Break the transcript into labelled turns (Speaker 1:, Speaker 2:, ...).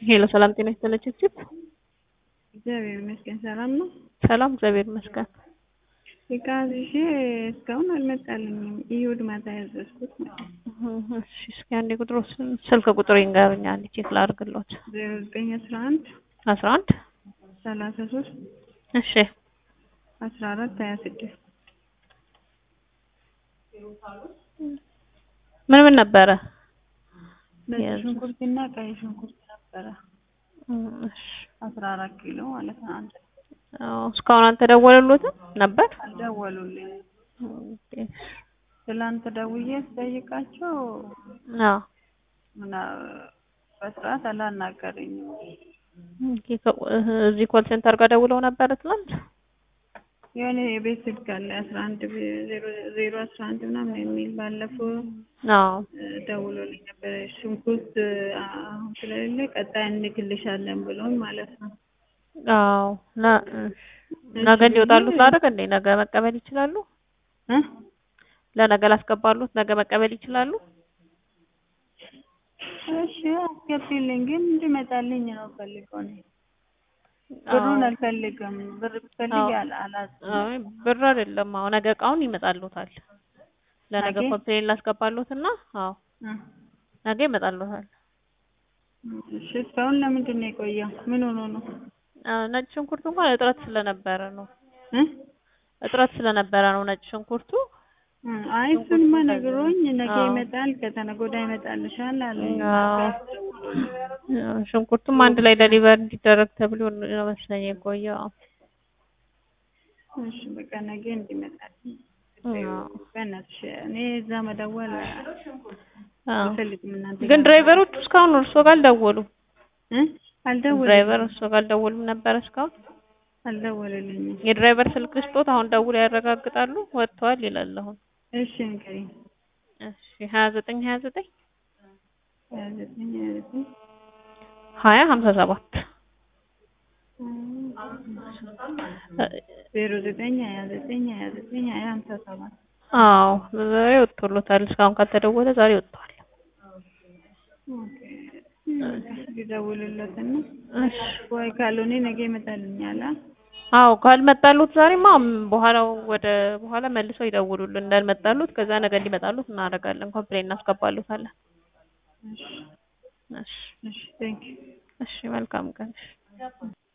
Speaker 1: ሄሎ ሰላም ጤና ይስጥልኝ።
Speaker 2: እግዚአብሔር ይመስገን ሰላም ነው።
Speaker 1: ሰላም እግዚአብሔር ይመስገን።
Speaker 2: የካዝሽ እስካሁን አልመጣልኝም። ይሁድ ማታ ያዘዝኩት ማለት
Speaker 1: ነው። እሺ እስኪ አንዴ ስልክ ቁጥር ይንገሩኝ አንዴ ቼክ ላድርግልዎት።
Speaker 2: 0911
Speaker 1: 11
Speaker 2: 33
Speaker 1: እሺ
Speaker 2: 14 26
Speaker 1: ምን ነበረ?
Speaker 2: ነጭ ሽንኩርትና ቀይ ሽንኩርት ነበረ።
Speaker 1: እሺ
Speaker 2: 14 ኪሎ ማለት ነው። አንድ
Speaker 1: እስካሁን አልተደወለልዎትም ነበር?
Speaker 2: አልደወሉልኝም።
Speaker 1: ኦኬ
Speaker 2: ትላንት ደውዬ ስጠይቃቸው በስርዓት አላናገረኝም።
Speaker 1: እዚህ ኮል ሴንተር ጋር ደውለው ነበር ትላንት?
Speaker 2: የሆነ የቤት ስልክ አለ 11 ምናምን የሚል ባለፈው ደውሎልኝ ነበር። ሽንኩርት አሁን ስለሌለ ቀጣይ እንልክልሻለን ብሎኝ ማለት ነው።
Speaker 1: አዎ ነገ እንዲወጣሉት ላደርግ እንዴ? ነገ መቀበል ይችላሉ? ለነገ ላስገባሉት? ነገ መቀበል ይችላሉ?
Speaker 2: እሺ አስገቢልኝ፣ ግን እንዲመጣልኝ ነው ፈልገው ነው። ብሩን አልፈልግም። ብር ብፈልግ አላዝም።
Speaker 1: ብር አይደለም። አዎ ነገ እቃውን ይመጣሉታል። ለነገ ኮምፕሌን ላስገባሉትና ነገ ይመጣሉታል።
Speaker 2: እሺ እስካሁን ለምንድን ነው የቆየው? ምን ሆኖ ነው?
Speaker 1: ነጭ ሽንኩርቱ እንኳን እጥረት ስለነበረ ነው። እጥረት ስለነበረ ነው ነጭ ሽንኩርቱ።
Speaker 2: አይ እሱንማ ነግሮኝ ነገ ይመጣል ከተነገ ወዲያ ይመጣልሻል አለኝ።
Speaker 1: ሽንኩርቱም አንድ ላይ ዴሊቨር እንዲደረግ ተብሎ ነው መሰለኝ የቆየው።
Speaker 2: እሺ በቃ ነገ እንዲመጣልኝ በእናትሽ እኔ እዛ መደወል አልፈልግም። እናንተ
Speaker 1: ግን ድራይቨሮቹ እስካሁን እርሶ ጋር አልደወሉም?
Speaker 2: አልደወሉም።
Speaker 1: ድራይቨር እርሶ ጋር አልደወሉም ነበር እስካሁን?
Speaker 2: አልደወሉልኝም።
Speaker 1: የድራይቨር ስልክ ስጦት አሁን ደውለው ያረጋግጣሉ ወጥተዋል ይላል አሁን።
Speaker 2: እሺ እንግዲህ
Speaker 1: እሺ 29
Speaker 2: 20
Speaker 1: 57 አዎ ዛሬ ወጥቶሎታል። እስካሁን ካልተደወለ ዛሬ ወጥቷል።
Speaker 2: ይደውልለትና እሺ ወይ ካልሆነ ነገ ይመጣልኛል።
Speaker 1: አዎ ካልመጣሉት ዛሬማ በኋላ መልሰው ይደውሉልን እንዳልመጣሉት፣ ከዛ ነገ እንዲመጣሉት እናደርጋለን። ኮምፕሌን እናስገባሉታለን። እሺ
Speaker 2: እሺ ቴንክ ዩ።
Speaker 1: እሺ መልካም ቀን።